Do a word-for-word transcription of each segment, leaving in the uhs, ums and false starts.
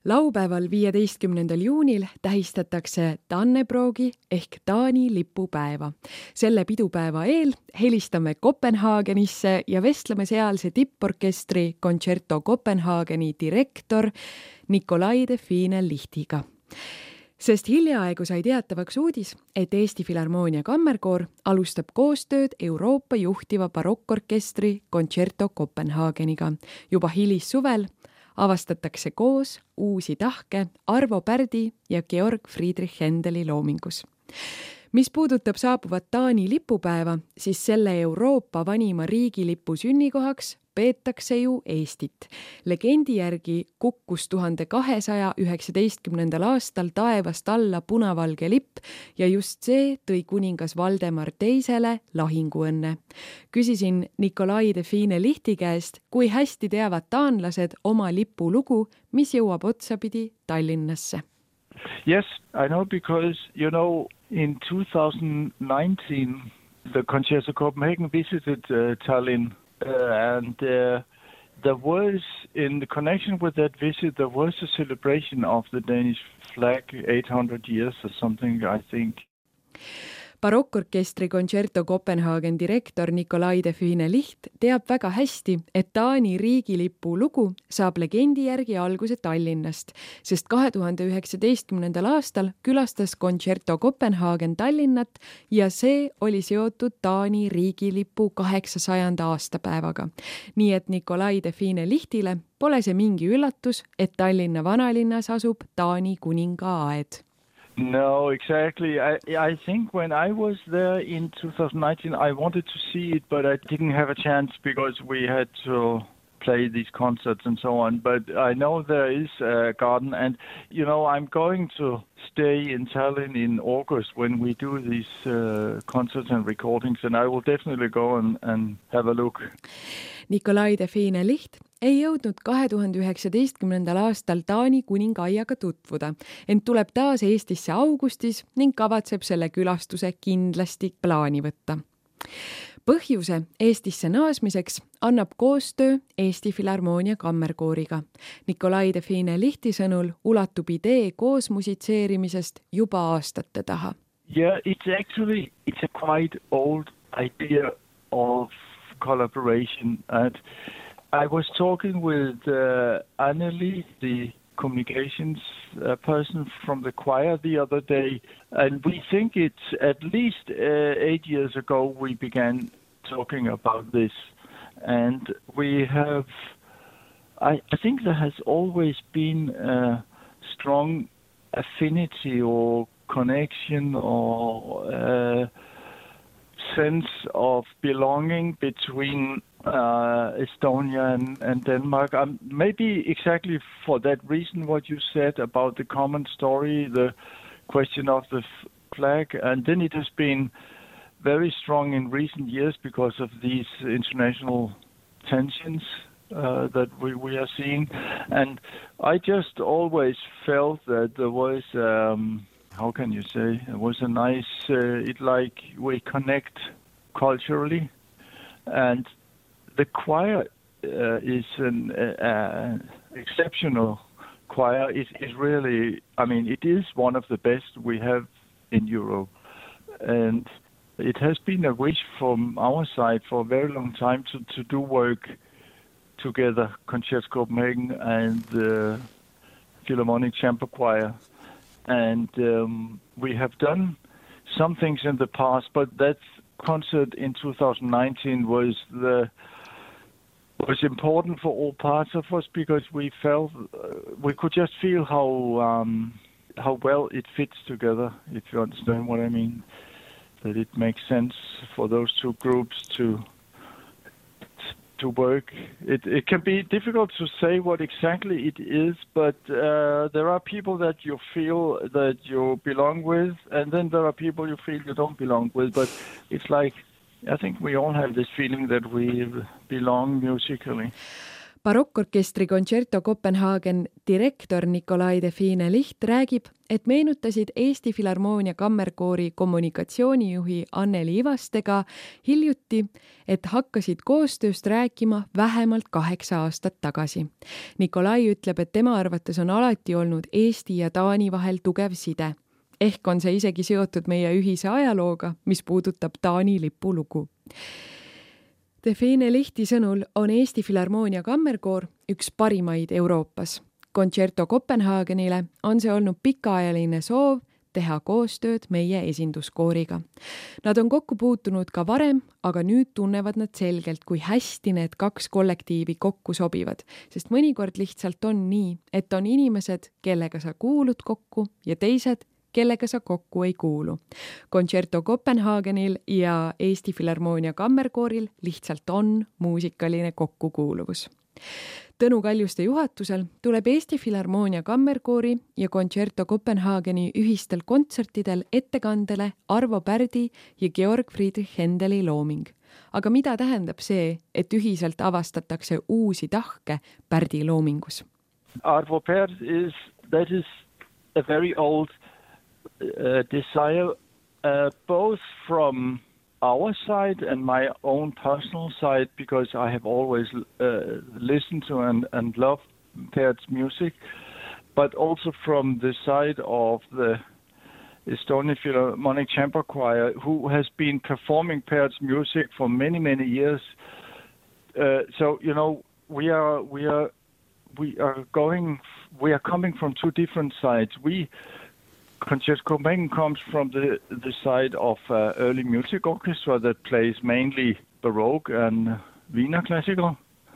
Laupäeval viieteistkümnendal juunil tähistatakse Dannebroogi ehk Taani lipupäeva. Selle pidupäeva eel helistame Kopenhaagenisse ja vestleme sealse tipporkestri Concerto Copenhageni direktor Nikolai Define Lihtiga. Sest hiljaaegu sai teatavaks uudis, et Eesti Filharmoonia Kammerkoor alustab koostööd Euroopa juhtiva barokkorkestri Concerto Copenhageniga. Juba hilissuvel avastatakse koos uusi tahke Arvo Pärdi ja Georg Friedrich Händeli loomingus. Mis puudutab saabuvat Taani lipupäeva, siis selle Euroopa vanima riigilipu sünnikohaks peetakse ju Eestit. Legendi järgi kukkus tuhande kahesaja üheksateistkümnendal aastal taevast alla punavalge lipp ja just see tõi kuningas Valdemar teisele lahinguõnne. Küsisin Nikolai Define Lihti käest, kui hästi teavad taanlased oma lipu lugu, mis jõuab otsapidi Tallinnasse. Yes, I know because, you know, in two thousand nineteen, the Concerto Copenhagen visited uh, Tallinn. Uh, and uh, there was, in the connection with that visit, there was a celebration of the Danish flag, eight hundred years or something, I think. Barokkorkestri Concerto Copenhagen direktor Nikolai Define Liht teab väga hästi, et Taani riigilipu lugu saab legendi järgi alguse Tallinnast, sest kahe tuhande üheksateistkümnendal aastal külastas Concerto Copenhagen Tallinnat ja see oli seotud Taani riigilipu kaheksasajanda aastapäevaga. Nii et Nikolai Define Lihtile pole see mingi üllatus, et Tallinna vanalinnas asub Taani kuninga aed. No, exactly. I I think when I was there in two thousand nineteen, I wanted to see it, but I didn't have a chance because we had to play these concerts and so on. But I know there is a garden, and, you know, I'm going to stay in Tallinn in August when we do these uh, concerts and recordings, and I will definitely go and, and have a look. Nikolai Define Liht ei jõudnud kahe tuhande üheksateistkümnendal aastal Taani kuningaaiaga tutvuda, ent tuleb taas Eestisse augustis ning kavatseb selle külastuse kindlasti plaani võtta. Põhjuse Eestisse naasmiseks annab koostöö Eesti Filharmoonia Kammerkooriga. Nikolai Define Lihti sõnul ulatub idee koos musitseerimisest juba aastate taha. Yeah, it's actually it's a quite old idea of collaboration. And I was talking with uh, Anneli, the communications uh, person from the choir the other day, and we think it's at least uh, eight years ago we began talking about this. And we have, I, I think there has always been a strong affinity or connection or uh, sense of belonging between uh, Estonia and, and Denmark. Um, maybe exactly for that reason what you said about the common story, the question of the f- flag, and then it has been very strong in recent years because of these international tensions uh, that we, we are seeing. And I just always felt that there was um, how can you say, it was a nice, uh, it like we connect culturally. And the choir uh, is an uh, uh, exceptional choir. It is really, I mean, it is one of the best we have in Europe. And it has been a wish from our side for a very long time to, to do work together, Concerto Copenhagen and the uh, Philharmonic Chamber Choir. And um, we have done some things in the past, but that concert in two thousand nineteen was the was important for all parts of us because we felt uh, we could just feel how um, how well it fits together. If you understand what I mean, that it makes sense for those two groups to. to work. It, it can be difficult to say what exactly it is, but uh, there are people that you feel that you belong with, and then there are people you feel you don't belong with, but it's like, I think we all have this feeling that we belong musically. barokkorkestri Concerto Copenhagen direktor Nikolai Define Licht räägib, et meenutasid Eesti Filharmoonia kammerkoori kommunikatsioonijuhi Anneli Ivastega hiljuti, et hakkasid koostööst rääkima vähemalt kaheksa aastat tagasi. Nikolai ütleb, et tema arvates on alati olnud Eesti ja Taani vahel tugev side. Ehk on see isegi seotud meie ühise ajalooga, mis puudutab Taani lipulugu. Define Lihti sõnul on Eesti Filharmoonia kammerkoor üks parimaid Euroopas. Concerto Copenhagenile on see olnud pikaajaline soov teha koostööd meie esinduskooriga. Nad on kokku puutunud ka varem, aga nüüd tunnevad nad selgelt, kui hästi need kaks kollektiivi kokku sobivad, sest mõnikord lihtsalt on nii, et on inimesed, kellega sa kuulud kokku ja teised, kellega sa kokku ei kuulu. Concerto Copenhagenil ja Eesti Filharmoonia kammerkooril lihtsalt on muusikaline kokkukuuluvus. Tõnu Kaljuste juhatusel tuleb Eesti Filharmoonia kammerkoori ja Concerto Copenhageni ühistel kontsertidel ettekandele Arvo Pärdi ja Georg Friedrich Händeli looming. Aga mida tähendab see, et ühiselt avastatakse uusi tahke Pärdi loomingus? Arvo Pärd is, that is a very old Uh, desire, uh, both from our side and my own personal side, because I have always uh, listened to and, and loved Pärd's music, but also from the side of the Estonian Philharmonic Chamber Choir, who has been performing Pärd's music for many, many years. Uh, so, you know, we are, we are, we are going, we are coming from two different sides. We Concerto Copenhagen comes from the, the side of uh, early music orchestra that plays mainly Baroque and Wiener classical,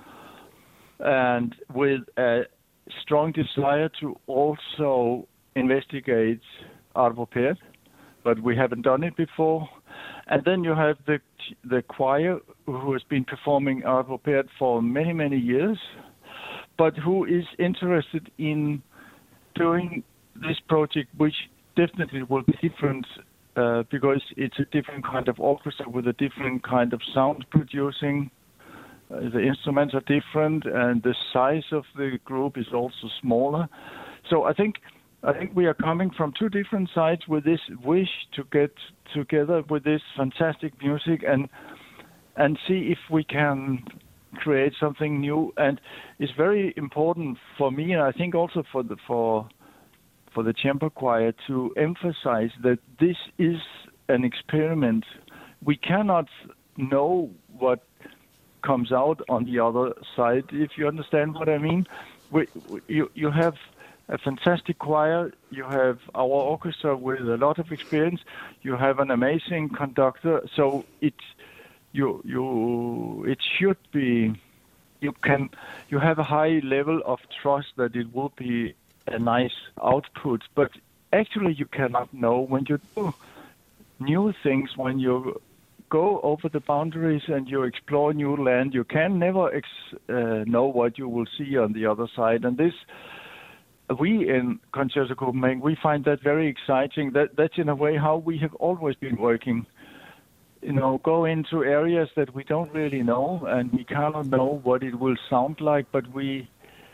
and with a strong desire to also investigate Arvo Pärt, but we haven't done it before. And then you have the the choir who has been performing Arvo Pärt for many, many years, but who is interested in doing this project, which definitely will be different uh, because it's a different kind of orchestra with a different kind of sound producing. Uh, the instruments are different, and the size of the group is also smaller. So I think I think we are coming from two different sides with this wish to get together with this fantastic music and and see if we can create something new. And it's very important for me, and I think also for the for. for the chamber choir to emphasize that this is an experiment. We cannot know what comes out on the other side, if you understand what I mean. We, you, you have a fantastic choir, you have our orchestra with a lot of experience, you have an amazing conductor, so it, you, you, it should be, you can, you have a high level of trust that it will be a nice output, but actually you cannot know when you do new things, when you go over the boundaries and you explore new land, you can never ex- uh, know what you will see on the other side. And this, we in Concerto Copenhagen, we find that very exciting. That that's in a way how we have always been working. You know, go into areas that we don't really know, and we cannot know what it will sound like, but we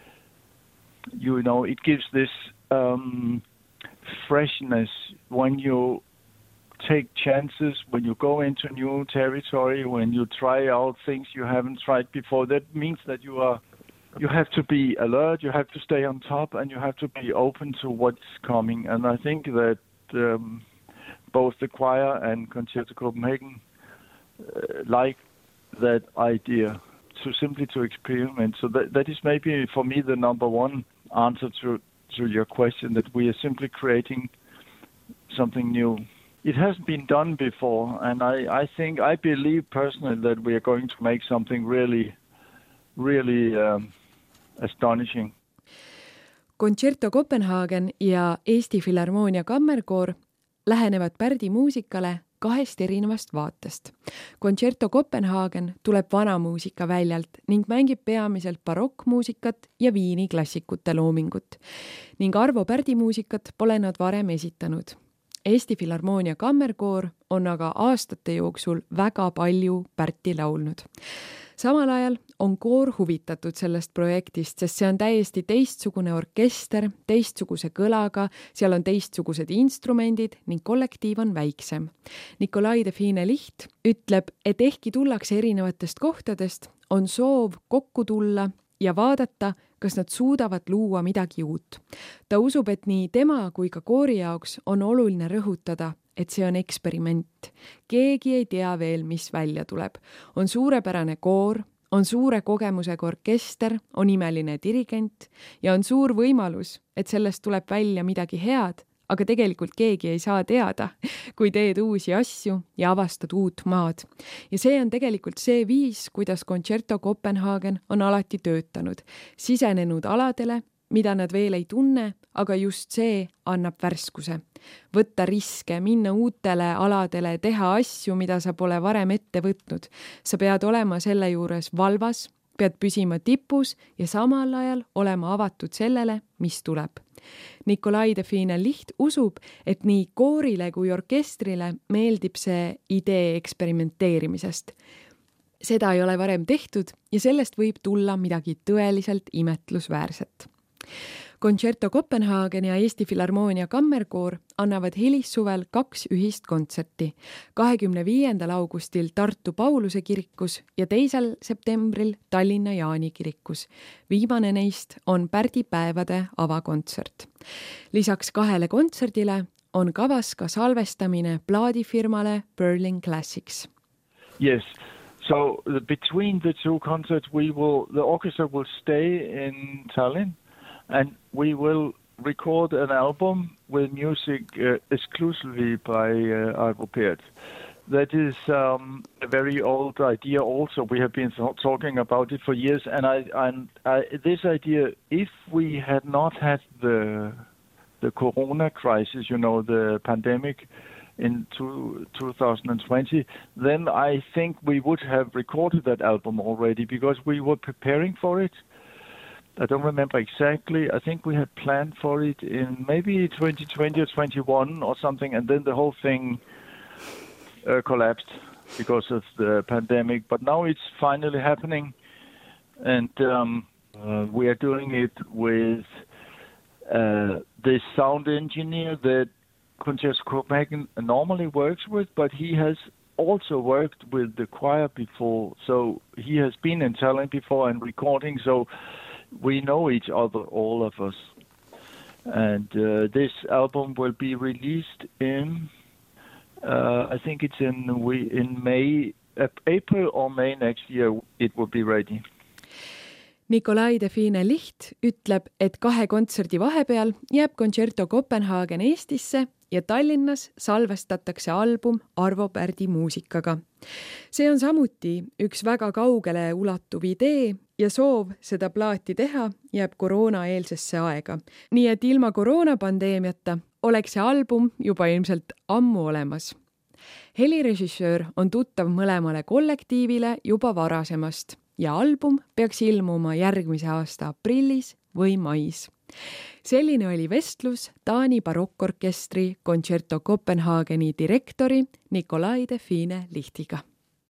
You know, it gives this um, freshness when you take chances, when you go into new territory, when you try out things you haven't tried before. That means that you are, you have to be alert, you have to stay on top, and you have to be open to what's coming. And I think that um, both the choir and Concerto Copenhagen uh, like that idea. To simply to experiment. So that, that is maybe for me the number one answer to, to your question, that we are simply creating something new. It hasn't been done before, and I, I think, I believe personally that we are going to make something really, really um, astonishing. Concerto Copenhagen ja Eesti Filharmoonia kammerkoor lähenevad Pärdi muusikale kahest erinevast vaatest. Concerto Copenhagen tuleb vana muusika väljalt ning mängib peamiselt barokkmuusikat ja Viini klassikute loomingut. Ning Arvo Pärdi muusikat pole nad varem esitanud. Eesti Filharmoonia kammerkoor on aga aastate jooksul väga palju Pärti laulnud. Samal ajal on koor huvitatud sellest projektist, sest see on täiesti teistsugune orkester, teistsuguse kõlaga, seal on teistsugused instrumendid ning kollektiiv on väiksem. Nikolai Define Licht ütleb, et ehkki tullakse erinevatest kohtadest, on soov kokku tulla ja vaadata, kas nad suudavad luua midagi uut. Ta usub, et nii tema kui ka koori jaoks on oluline rõhutada, et see on eksperiment. Keegi ei tea veel, mis välja tuleb. On suurepärane koor, on suure kogemusega orkester, on imeline dirigent ja on suur võimalus, et sellest tuleb välja midagi head, aga tegelikult keegi ei saa teada, kui teed uusi asju ja avastad uut maad. Ja see on tegelikult see viis, kuidas Concerto Copenhagen on alati töötanud. Sisenenud aladele, mida nad veel ei tunne, aga just see annab värskuse. Võtta riske, minna uutele aladele, teha asju, mida sa pole varem ette võtnud. Sa pead olema selle juures valvas, pead püsima tipus ja samal ajal olema avatud sellele, mis tuleb. Nikolai Define Licht usub, et nii koorile kui orkestrile meeldib see idee eksperimenteerimisest. Seda ei ole varem tehtud ja sellest võib tulla midagi tõeliselt imetlusväärset. Concerto Copenhagen ja Eesti Filharmoonia kammerkoor annavad hilissuvel kaks ühist kontserti. kahekümne viiendal augustil Tartu Pauluse kirikus ja teisel septembril Tallinna Jaani kirikus. Viimane neist on Pärdi päevade avakontsert. Lisaks kahele kontserdile on kavas ka salvestamine plaadifirmale Berlin Classics. Yes. So between the two concerts we will the orchestra will stay in Tallinn. And we will record an album with music uh, exclusively by uh, Arvo Pärt. That is um, a very old idea also. We have been th- talking about it for years. And I, and I, this idea, if we had not had the the corona crisis, you know, the pandemic in two, twenty twenty, then I think we would have recorded that album already because we were preparing for it. I don't remember exactly. I think we had planned for it in maybe twenty twenty or twenty-one or something, and then the whole thing uh, collapsed because of the pandemic. But now it's finally happening, and um, uh, we are doing it with uh, the sound engineer that Concerto Copenhagen normally works with, but he has also worked with the choir before, so he has been in Tallinn before and recording, so we know each other, all of us. And uh, this album will be released in, uh, I think it's in we in May, uh, April or May next year, it will be ready. Nikolai Define Licht ütleb, et kahe kontserdi vahepeal jääb Concerto Copenhagen Eestisse ja Tallinnas salvestatakse album Arvo Pärdi muusikaga. See on samuti üks väga kaugele ulatuv idee ja soov seda plaati teha jääb koroonaeelsesse aega. Nii et ilma koroonapandeemiata oleks see album juba ilmselt ammu olemas. Helirežissöör on tuttav mõlemale kollektiivile juba varasemast ja album peaks ilmuma järgmise aasta aprillis või mais. Selline oli vestlus Taani barokkorkestri Concerto Copenhageni direktori Nikolai Define Lichtiga.